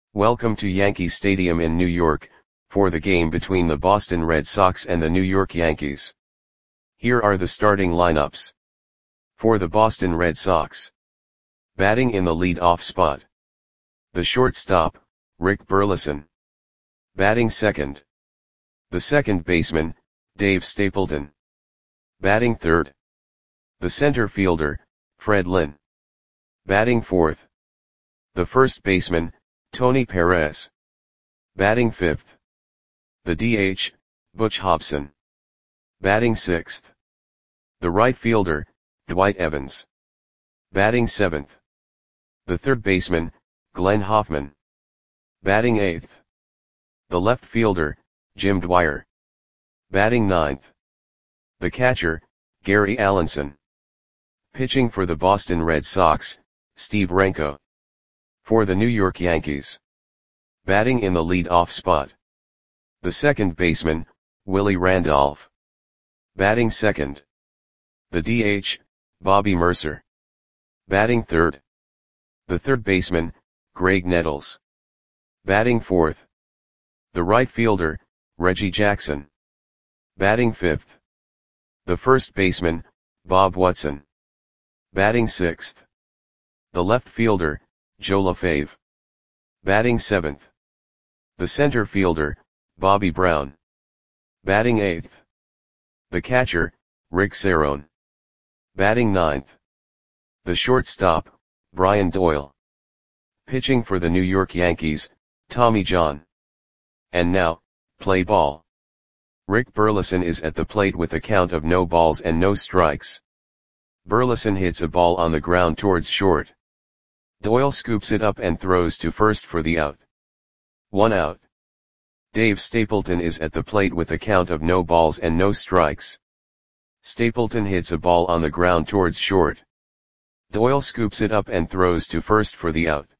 Welcome to Yankee Stadium in New York, for the game between the Boston Red Sox and the New York Yankees. Here are the starting lineups. For the Boston Red Sox. Batting in the lead-off spot. The shortstop, Rick Burleson. Batting second. The second baseman, Dave Stapleton. Batting third. The center fielder, Fred Lynn. Batting fourth. The first baseman, Tony Perez. Batting fifth. The DH, Butch Hobson. Batting sixth. The right fielder, Dwight Evans. Batting seventh. The third baseman, Glenn Hoffman. Batting eighth. The left fielder, Jim Dwyer. Batting ninth. The catcher, Gary Allenson. Pitching for the Boston Red Sox, Steve Renko. For the New York Yankees. Batting in the lead-off spot. The second baseman, Willie Randolph. Batting second. The DH, Bobby Murcer. Batting third. The third baseman, Greg Nettles. Batting fourth. The right fielder, Reggie Jackson. Batting fifth. The first baseman, Bob Watson. Batting sixth. The left fielder, Joe LaFave. Batting seventh. The center fielder, Bobby Brown. Batting eighth. The catcher, Rick Cerone. Batting ninth. The shortstop, Brian Doyle. Pitching for the New York Yankees, Tommy John. And now, play ball. Rick Burleson is at the plate with a count of no balls and no strikes. Burleson hits a ball on the ground towards short. Doyle scoops it up and throws to first for the out. 1 out. Dave Stapleton is at the plate with a count of no balls and no strikes. Stapleton hits a ball on the ground towards short. Doyle scoops it up and throws to first for the out.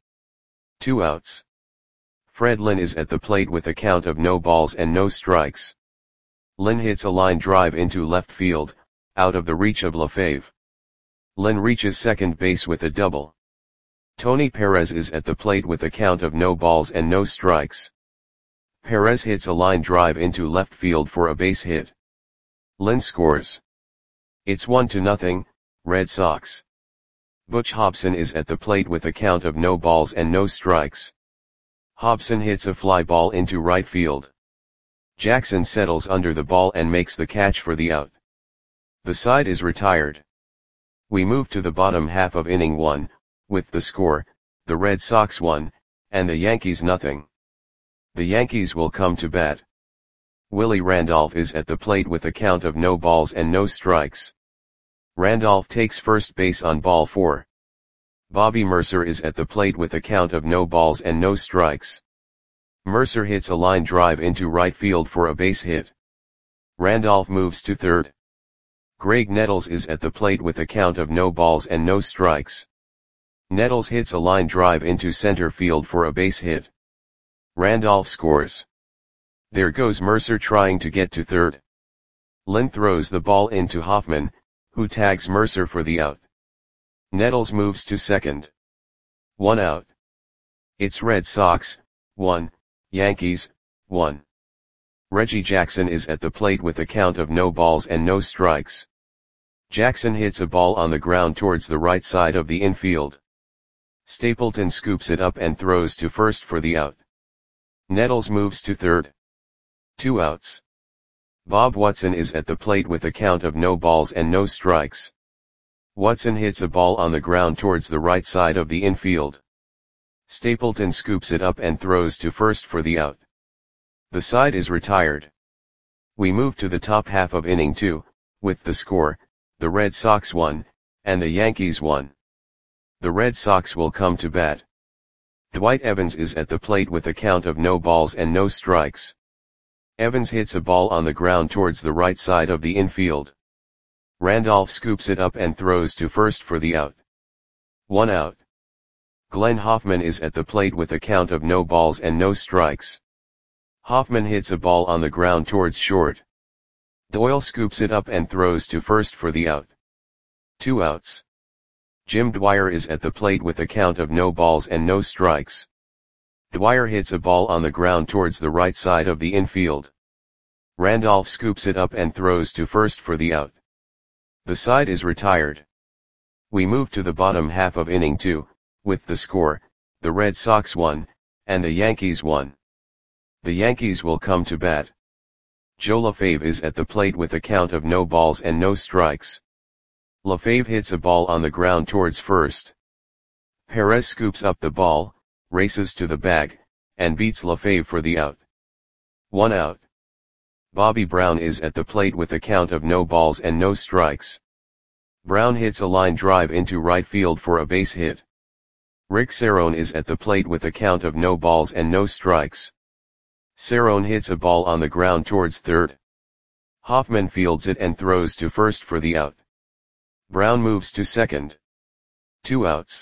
2 outs. Fred Lynn is at the plate with a count of no balls and no strikes. Lynn hits a line drive into left field, out of the reach of LaFave. Lynn reaches second base with a double. Tony Perez is at the plate with a count of no balls and no strikes. Perez hits a line drive into left field for a base hit. Lynn scores. It's 1-0, Red Sox. Butch Hobson is at the plate with a count of no balls and no strikes. Hobson hits a fly ball into right field. Jackson settles under the ball and makes the catch for the out. The side is retired. We move to the bottom half of inning 1. With the score, the Red Sox 1, and the Yankees 0. The Yankees will come to bat. Willie Randolph is at the plate with a count of no balls and no strikes. Randolph takes first base on ball 4. Bobby Murcer is at the plate with a count of no balls and no strikes. Murcer hits a line drive into right field for a base hit. Randolph moves to third. Greg Nettles is at the plate with a count of no balls and no strikes. Nettles hits a line drive into center field for a base hit. Randolph scores. There goes Murcer trying to get to third. Lynn throws the ball into Hoffman, who tags Murcer for the out. Nettles moves to second. 1 out. It's Red Sox 1, Yankees 1. Reggie Jackson is at the plate with a count of no balls and no strikes. Jackson hits a ball on the ground towards the right side of the infield. Stapleton scoops it up and throws to first for the out. Nettles moves to third. 2 outs. Bob Watson is at the plate with a count of no balls and no strikes. Watson hits a ball on the ground towards the right side of the infield. Stapleton scoops it up and throws to first for the out. The side is retired. We move to the top half of inning 2, with the score, the Red Sox 1, and the Yankees 1. The Red Sox will come to bat. Dwight Evans is at the plate with a count of no balls and no strikes. Evans hits a ball on the ground towards the right side of the infield. Randolph scoops it up and throws to first for the out. 1 out. Glenn Hoffman is at the plate with a count of no balls and no strikes. Hoffman hits a ball on the ground towards short. Doyle scoops it up and throws to first for the out. 2 outs. Jim Dwyer is at the plate with a count of no balls and no strikes. Dwyer hits a ball on the ground towards the right side of the infield. Randolph scoops it up and throws to first for the out. The side is retired. We move to the bottom half of inning 2, with the score, the Red Sox won, and the Yankees won. The Yankees will come to bat. Joe LaFave is at the plate with a count of no balls and no strikes. LaFave hits a ball on the ground towards first. Perez scoops up the ball, races to the bag, and beats LaFave for the out. 1 out. Bobby Brown is at the plate with a count of no balls and no strikes. Brown hits a line drive into right field for a base hit. Rick Cerrone is at the plate with a count of no balls and no strikes. Cerrone hits a ball on the ground towards third. Hoffman fields it and throws to first for the out. Brown moves to second. 2 outs.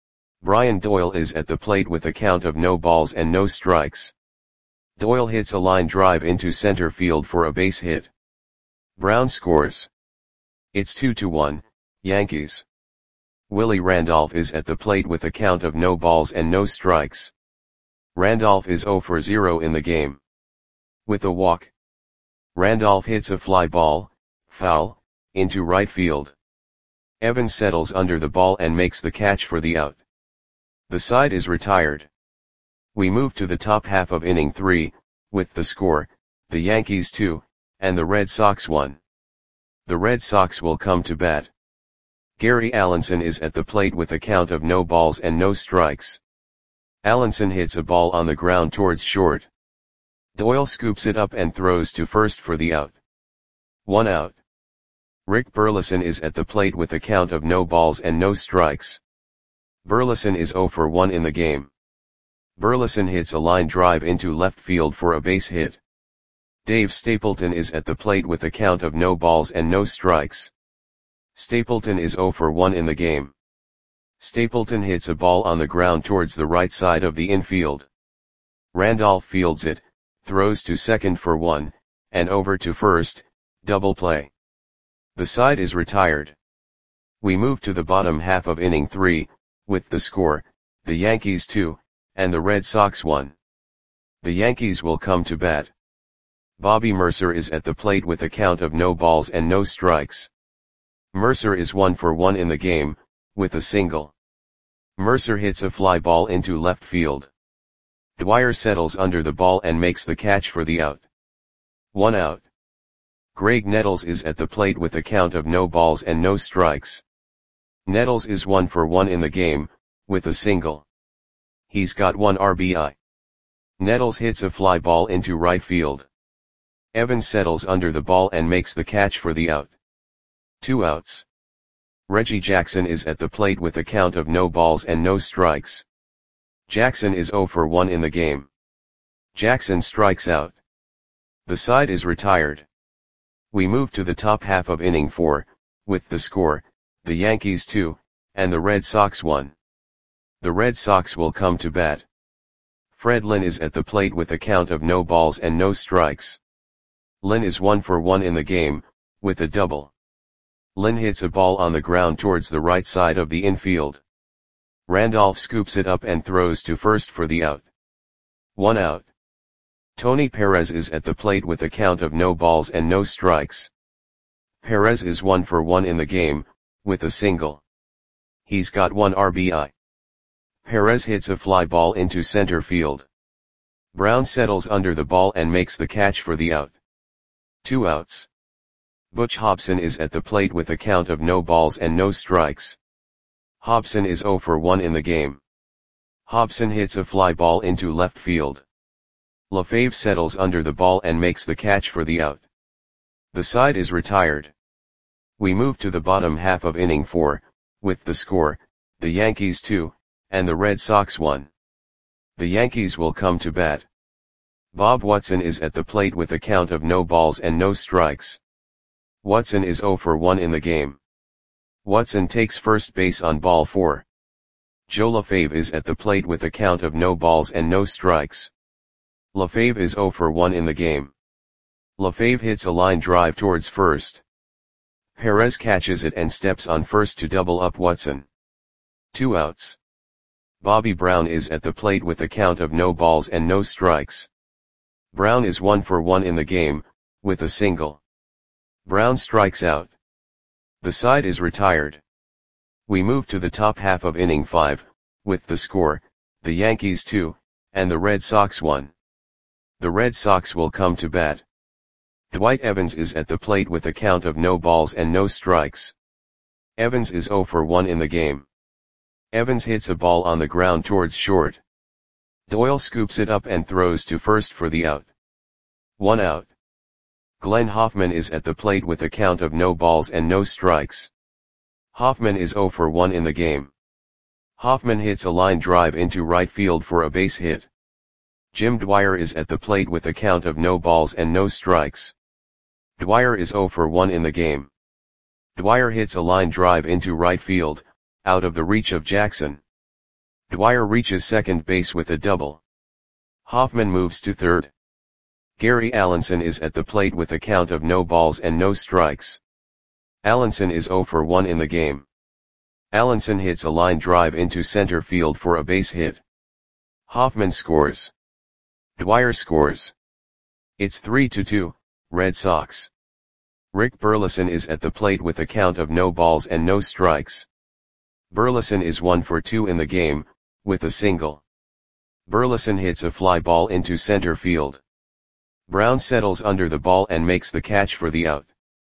Brian Doyle is at the plate with a count of no balls and no strikes. Doyle hits a line drive into center field for a base hit. Brown scores. It's 2-1, Yankees. Willie Randolph is at the plate with a count of no balls and no strikes. Randolph is 0 for 0 in the game. With a walk. Randolph hits a fly ball, foul, into right field. Evans settles under the ball and makes the catch for the out. The side is retired. We move to the top half of inning 3, with the score, the Yankees 2, and the Red Sox 1. The Red Sox will come to bat. Gary Allenson is at the plate with a count of no balls and no strikes. Allenson hits a ball on the ground towards short. Doyle scoops it up and throws to first for the out. 1 out. Rick Burleson is at the plate with a count of no balls and no strikes. Burleson is 0 for 1 in the game. Burleson hits a line drive into left field for a base hit. Dave Stapleton is at the plate with a count of no balls and no strikes. Stapleton is 0 for 1 in the game. Stapleton hits a ball on the ground towards the right side of the infield. Randolph fields it, throws to second for 1, and over to first, double play. The side is retired. We move to the bottom half of inning 3, with the score, the Yankees 2, and the Red Sox 1. The Yankees will come to bat. Bobby Mercer is at the plate with a count of no balls and no strikes. Mercer is 1 for 1 in the game, with a single. Mercer hits a fly ball into left field. Dwyer settles under the ball and makes the catch for the out. 1 out. Greg Nettles is at the plate with a count of no balls and no strikes. Nettles is 1 for 1 in the game, with a single. He's got 1 RBI. Nettles hits a fly ball into right field. Evans settles under the ball and makes the catch for the out. 2 outs. Reggie Jackson is at the plate with a count of no balls and no strikes. Jackson is 0 for 1 in the game. Jackson strikes out. The side is retired. We move to the top half of inning 4, with the score, the Yankees 2, and the Red Sox 1. The Red Sox will come to bat. Fred Lynn is at the plate with a count of no balls and no strikes. Lynn is 1 for 1 in the game, with a double. Lynn hits a ball on the ground towards the right side of the infield. Randolph scoops it up and throws to first for the out. 1 out. Tony Perez is at the plate with a count of no balls and no strikes. Perez is 1 for 1 in the game, with a single. He's got 1 RBI. Perez hits a fly ball into center field. Brown settles under the ball and makes the catch for the out. 2 outs. Butch Hobson is at the plate with a count of no balls and no strikes. Hobson is 0 for 1 in the game. Hobson hits a fly ball into left field. LaFave settles under the ball and makes the catch for the out. The side is retired. We move to the bottom half of inning 4, with the score, the Yankees 2, and the Red Sox 1. The Yankees will come to bat. Bob Watson is at the plate with a count of no balls and no strikes. Watson is 0 for 1 in the game. Watson takes first base on ball 4. Joe LaFave is at the plate with a count of no balls and no strikes. LaFave is 0 for 1 in the game. LaFave hits a line drive towards first. Perez catches it and steps on first to double up Watson. 2 outs. Bobby Brown is at the plate with a count of no balls and no strikes. Brown is 1 for 1 in the game, with a single. Brown strikes out. The side is retired. We move to the top half of inning 5, with the score, the Yankees 2, and the Red Sox 1. The Red Sox will come to bat. Dwight Evans is at the plate with a count of no balls and no strikes. Evans is 0 for 1 in the game. Evans hits a ball on the ground towards short. Doyle scoops it up and throws to first for the out. 1 out. Glenn Hoffman is at the plate with a count of no balls and no strikes. Hoffman is 0 for 1 in the game. Hoffman hits a line drive into right field for a base hit. Jim Dwyer is at the plate with a count of no balls and no strikes. Dwyer is 0 for 1 in the game. Dwyer hits a line drive into right field, out of the reach of Jackson. Dwyer reaches second base with a double. Hoffman moves to third. Gary Allenson is at the plate with a count of no balls and no strikes. Allenson is 0 for 1 in the game. Allenson hits a line drive into center field for a base hit. Hoffman scores. Dwyer scores. It's 3-2, Red Sox. Rick Burleson is at the plate with a count of no balls and no strikes. Burleson is 1 for 2 in the game, with a single. Burleson hits a fly ball into center field. Brown settles under the ball and makes the catch for the out.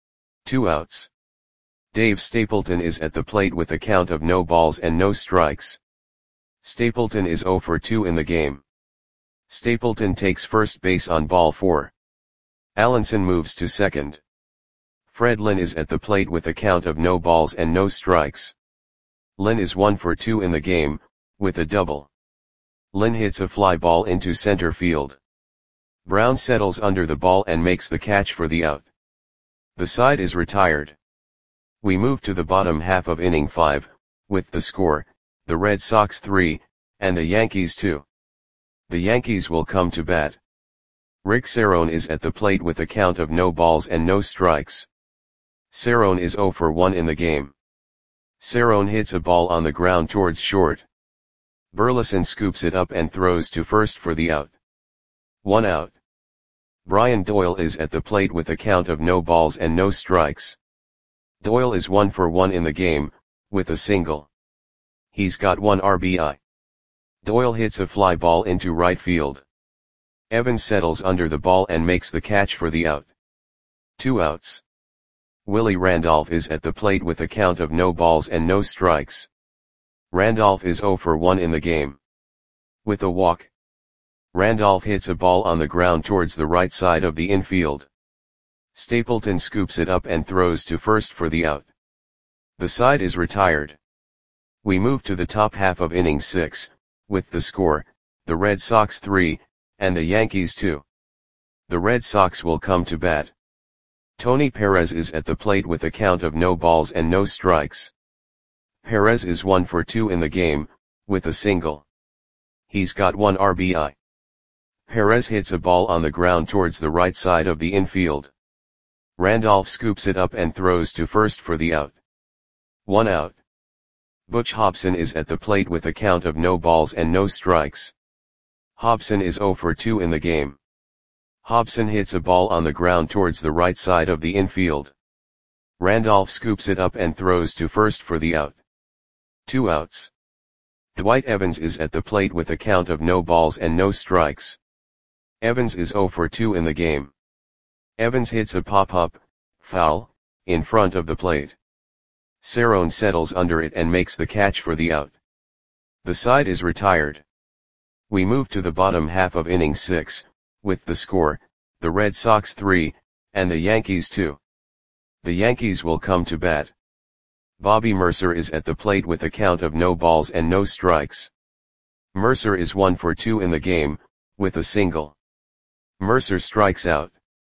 2 outs. Dave Stapleton is at the plate with a count of no balls and no strikes. Stapleton is 0 for 2 in the game. Stapleton takes first base on ball 4. Allenson moves to second. Fred Lynn is at the plate with a count of no balls and no strikes. Lynn is 1 for 2 in the game, with a double. Lynn hits a fly ball into center field. Brown settles under the ball and makes the catch for the out. The side is retired. We move to the bottom half of inning 5, with the score, the Red Sox 3, and the Yankees 2. The Yankees will come to bat. Rick Cerone is at the plate with a count of no balls and no strikes. Cerone is 0 for 1 in the game. Cerone hits a ball on the ground towards short. Burleson scoops it up and throws to first for the out. 1 out. Brian Doyle is at the plate with a count of no balls and no strikes. Doyle is 1 for 1 in the game, with a single. He's got 1 RBI. Doyle hits a fly ball into right field. Evans settles under the ball and makes the catch for the out. 2 outs. Willie Randolph is at the plate with a count of no balls and no strikes. Randolph is 0 for 1 in the game. With a walk. Randolph hits a ball on the ground towards the right side of the infield. Stapleton scoops it up and throws to first for the out. The side is retired. We move to the top half of inning 6, with the score, the Red Sox 3, and the Yankees 2. The Red Sox will come to bat. Tony Perez is at the plate with a count of no balls and no strikes. Perez is 1 for 2 in the game, with a single. He's got 1 RBI. Perez hits a ball on the ground towards the right side of the infield. Randolph scoops it up and throws to first for the out. 1 out. Butch Hobson is at the plate with a count of no balls and no strikes. Hobson is 0 for 2 in the game. Hobson hits a ball on the ground towards the right side of the infield. Randolph scoops it up and throws to first for the out. 2 outs. Dwight Evans is at the plate with a count of no balls and no strikes. Evans is 0 for 2 in the game. Evans hits a pop-up, foul, in front of the plate. Cerone settles under it and makes the catch for the out. The side is retired. We move to the bottom half of inning 6, with the score, the Red Sox 3, and the Yankees 2. The Yankees will come to bat. Bobby Mercer is at the plate with a count of no balls and no strikes. Mercer is 1 for 2 in the game, with a single. Mercer strikes out.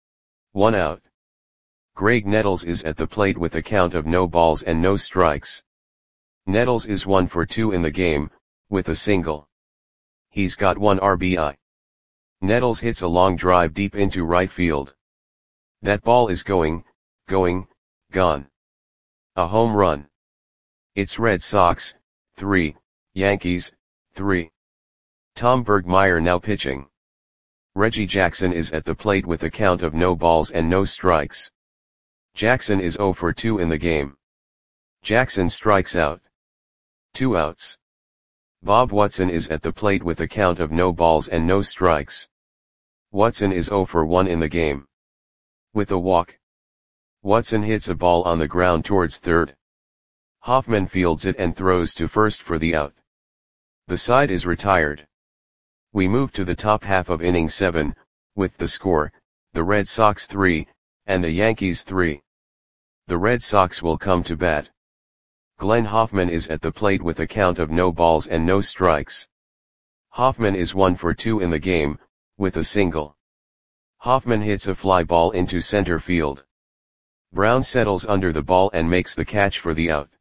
1 out. Greg Nettles is at the plate with a count of no balls and no strikes. Nettles is 1 for 2 in the game, with a single. He's got 1 RBI. Nettles hits a long drive deep into right field. That ball is going, gone. A home run. It's Red Sox, 3, Yankees, 3. Tom Bergmeyer now pitching. Reggie Jackson is at the plate with a count of no balls and no strikes. Jackson is 0 for 2 in the game. Jackson strikes out. 2 outs. Bob Watson is at the plate with a count of no balls and no strikes. Watson is 0 for 1 in the game. With a walk. Watson hits a ball on the ground towards third. Hoffman fields it and throws to first for the out. The side is retired. We move to the top half of inning 7, with the score, the Red Sox 3, and the Yankees 3. The Red Sox will come to bat. Glenn Hoffman is at the plate with a count of no balls and no strikes. Hoffman is 1 for 2 in the game, with a single. Hoffman hits a fly ball into center field. Brown settles under the ball and makes the catch for the out.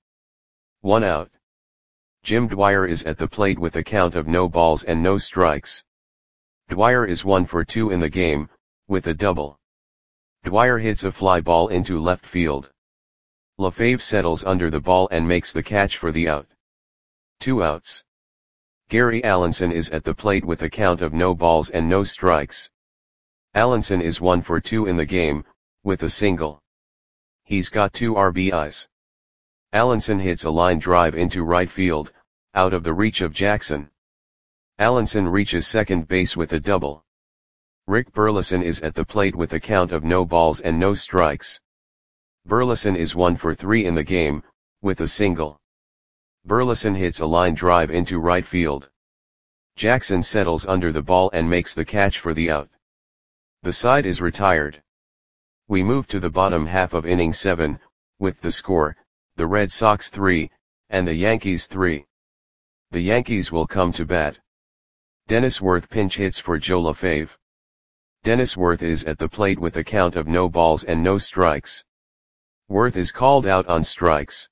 1 out. Jim Dwyer is at the plate with a count of no balls and no strikes. Dwyer is 1 for 2 in the game, with a double. Dwyer hits a fly ball into left field. LaFave settles under the ball and makes the catch for the out. 2 outs. Gary Allenson is at the plate with a count of no balls and no strikes. Allenson is 1 for 2 in the game, with a single. He's got 2 RBIs. Allenson hits a line drive into right field, out of the reach of Jackson. Allenson reaches second base with a double. Rick Burleson is at the plate with a count of no balls and no strikes. Burleson is 1 for 3 in the game, with a single. Burleson hits a line drive into right field. Jackson settles under the ball and makes the catch for the out. The side is retired. We move to the bottom half of inning 7, with the score, the Red Sox 3, and the Yankees 3. The Yankees will come to bat. Dennis Worth pinch hits for Joe LaFave. Dennis Worth is at the plate with a count of no balls and no strikes. Worth is called out on strikes.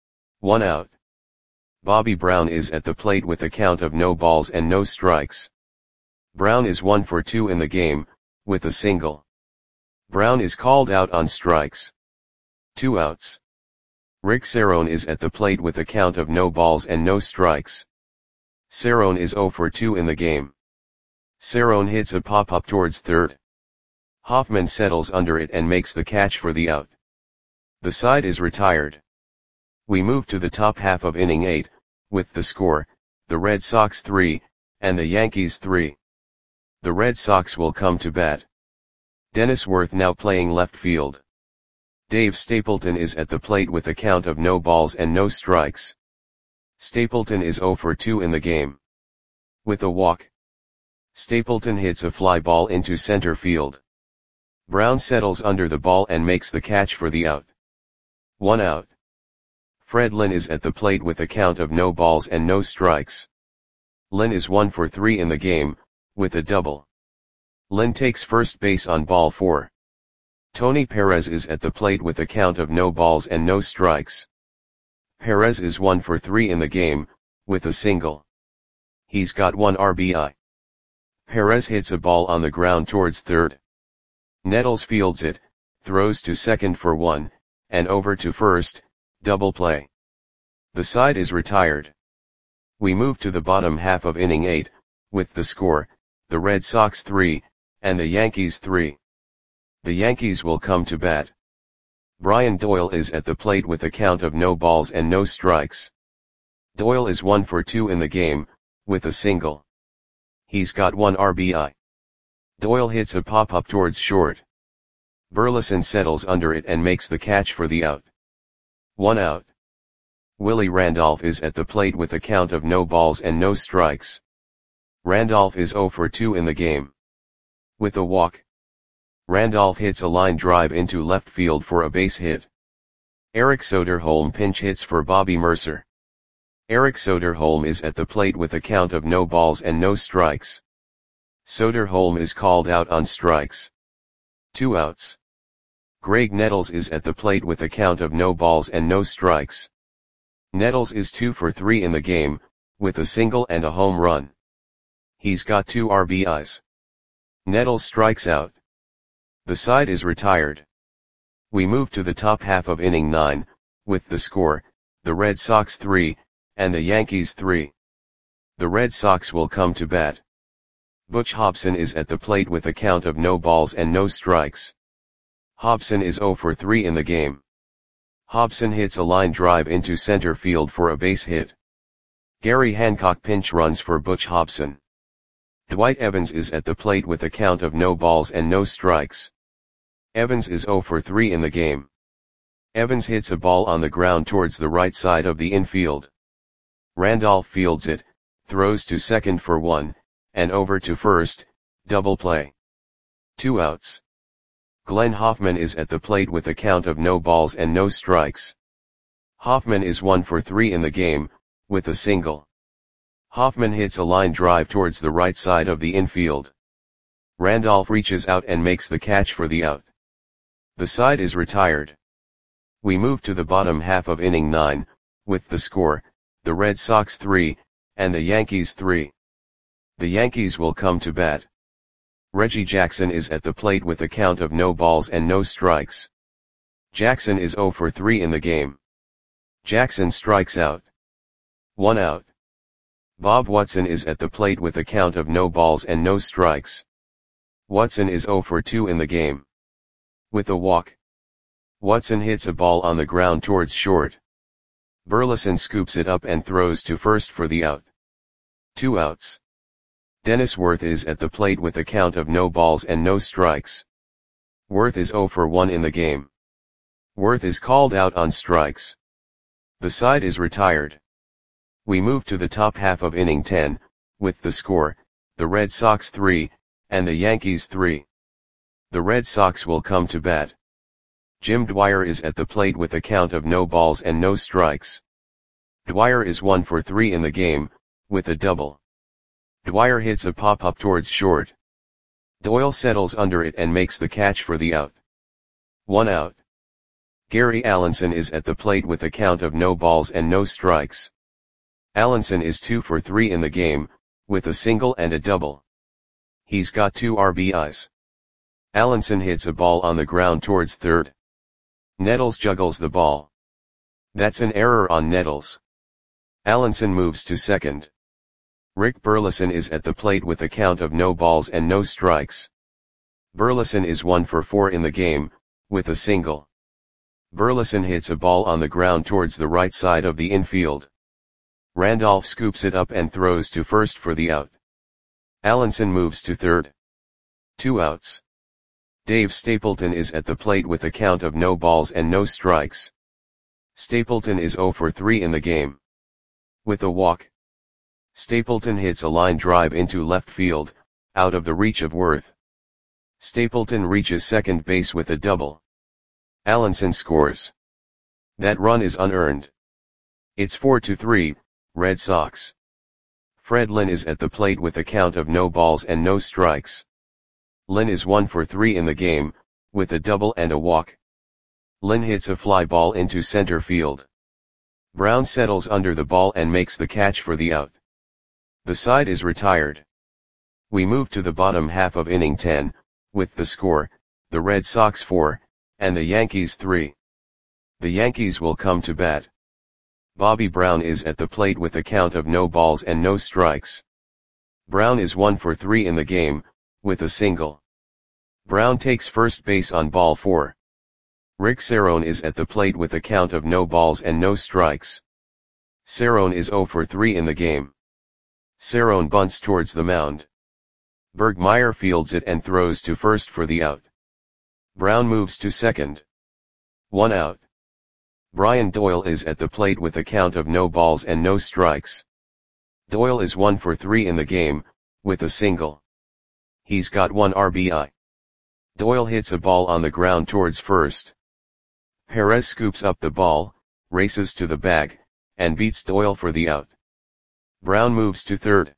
1 out. Bobby Brown is at the plate with a count of no balls and no strikes. Brown is 1 for 2 in the game, with a single. Brown is called out on strikes. 2 outs. Rick Cerrone is at the plate with a count of no balls and no strikes. Cerrone is 0 for 2 in the game. Cerrone hits a pop-up towards third. Hoffman settles under it and makes the catch for the out. The side is retired. We move to the top half of inning 8, with the score, the Red Sox 3, and the Yankees 3. The Red Sox will come to bat. Dennis Worth now playing left field. Dave Stapleton is at the plate with a count of no balls and no strikes. Stapleton is 0 for 2 in the game. With a walk. Stapleton hits a fly ball into center field. Brown settles under the ball and makes the catch for the out. 1 out. Fred Lynn is at the plate with a count of no balls and no strikes. Lynn is 1 for 3 in the game, with a double. Lynn takes first base on ball 4. Tony Perez is at the plate with a count of no balls and no strikes. Perez is 1 for 3 in the game, with a single. He's got 1 RBI. Perez hits a ball on the ground towards third. Nettles fields it, throws to second for 1, and over to first, double play. The side is retired. We move to the bottom half of inning 8, with the score, the Red Sox 3, and the Yankees 3. The Yankees will come to bat. Brian Doyle is at the plate with a count of no balls and no strikes. Doyle is 1 for 2 in the game, with a single. He's got 1 RBI. Doyle hits a pop-up towards short. Burleson settles under it and makes the catch for the out. 1 out. Willie Randolph is at the plate with a count of no balls and no strikes. Randolph is 0 for 2 in the game. With a walk. Randolph hits a line drive into left field for a base hit. Eric Soderholm pinch hits for Bobby Mercer. Eric Soderholm is at the plate with a count of no balls and no strikes. Soderholm is called out on strikes. 2 outs. Greg Nettles is at the plate with a count of no balls and no strikes. Nettles is 2 for 3 in the game, with a single and a home run. He's got 2 RBIs. Nettles strikes out. The side is retired. We move to the top half of inning 9, with the score, the Red Sox 3, and the Yankees 3. The Red Sox will come to bat. Butch Hobson is at the plate with a count of no balls and no strikes. Hobson is 0 for 3 in the game. Hobson hits a line drive into center field for a base hit. Gary Hancock pinch runs for Butch Hobson. Dwight Evans is at the plate with a count of no balls and no strikes. Evans is 0 for 3 in the game. Evans hits a ball on the ground towards the right side of the infield. Randolph fields it, throws to second for 1, and over to first, double play. 2 outs. Glenn Hoffman is at the plate with a count of no balls and no strikes. Hoffman is 1 for 3 in the game, with a single. Hoffman hits a line drive towards the right side of the infield. Randolph reaches out and makes the catch for the out. The side is retired. We move to the bottom half of inning 9, with the score, the Red Sox 3, and the Yankees 3. The Yankees will come to bat. Reggie Jackson is at the plate with a count of no balls and no strikes. Jackson is 0 for 3 in the game. Jackson strikes out. 1 out. Bob Watson is at the plate with a count of no balls and no strikes. Watson is 0 for 2 in the game. With a walk. Watson hits a ball on the ground towards short. Burleson scoops it up and throws to first for the out. 2 outs. Dennis Worth is at the plate with a count of no balls and no strikes. Worth is 0 for 1 in the game. Worth is called out on strikes. The side is retired. We move to the top half of inning 10, with the score, the Red Sox 3, and the Yankees 3. The Red Sox will come to bat. Jim Dwyer is at the plate with a count of no balls and no strikes. Dwyer is 1 for 3 in the game, with a double. Dwyer hits a pop-up towards short. Doyle settles under it and makes the catch for the out. 1 out. Gary Allenson is at the plate with a count of no balls and no strikes. Allenson is 2 for 3 in the game, with a single and a double. He's got 2 RBIs. Allenson hits a ball on the ground towards third. Nettles juggles the ball. That's an error on Nettles. Allenson moves to second. Rick Burleson is at the plate with a count of no balls and no strikes. Burleson is 1 for 4 in the game, with a single. Burleson hits a ball on the ground towards the right side of the infield. Randolph scoops it up and throws to first for the out. Allenson moves to third. 2 outs. Dave Stapleton is at the plate with a count of no balls and no strikes. Stapleton is 0 for 3 in the game. With a walk. Stapleton hits a line drive into left field, out of the reach of Worth. Stapleton reaches second base with a double. Allenson scores. That run is unearned. It's 4-3, Red Sox. Fred Lynn is at the plate with a count of no balls and no strikes. Lynn is 1 for 3 in the game, with a double and a walk. Lynn hits a fly ball into center field. Brown settles under the ball and makes the catch for the out. The side is retired. We move to the bottom half of inning 10, with the score, the Red Sox 4, and the Yankees 3. The Yankees will come to bat. Bobby Brown is at the plate with a count of no balls and no strikes. Brown is 1 for 3 in the game, with a single. Brown takes first base on ball 4. Rick Cerrone is at the plate with a count of no balls and no strikes. Cerrone is 0 for 3 in the game. Cerrone bunts towards the mound. Bergmeyer fields it and throws to first for the out. Brown moves to second. 1 out. Brian Doyle is at the plate with a count of no balls and no strikes. Doyle is 1 for 3 in the game, with a single. He's got 1 RBI. Doyle hits a ball on the ground towards first. Perez scoops up the ball, races to the bag, and beats Doyle for the out. Brown moves to third.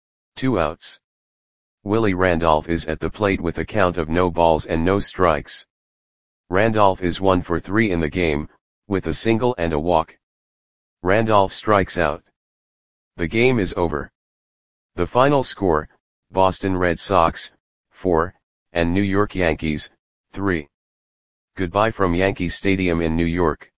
2 outs. Willie Randolph is at the plate with a count of no balls and no strikes. Randolph is 1 for 3 in the game, with a single and a walk. Randolph strikes out. The game is over. The final score, Boston Red Sox, 4, and New York Yankees, 3. Goodbye from Yankee Stadium in New York.